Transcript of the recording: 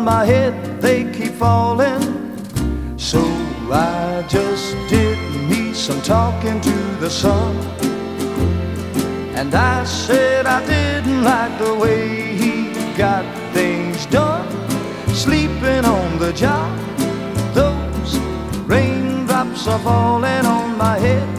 on my head, they keep falling. So I just did me some talking to the sun, and I said I didn't like the way he got things done. Sleeping on the job, those raindrops are falling on my head.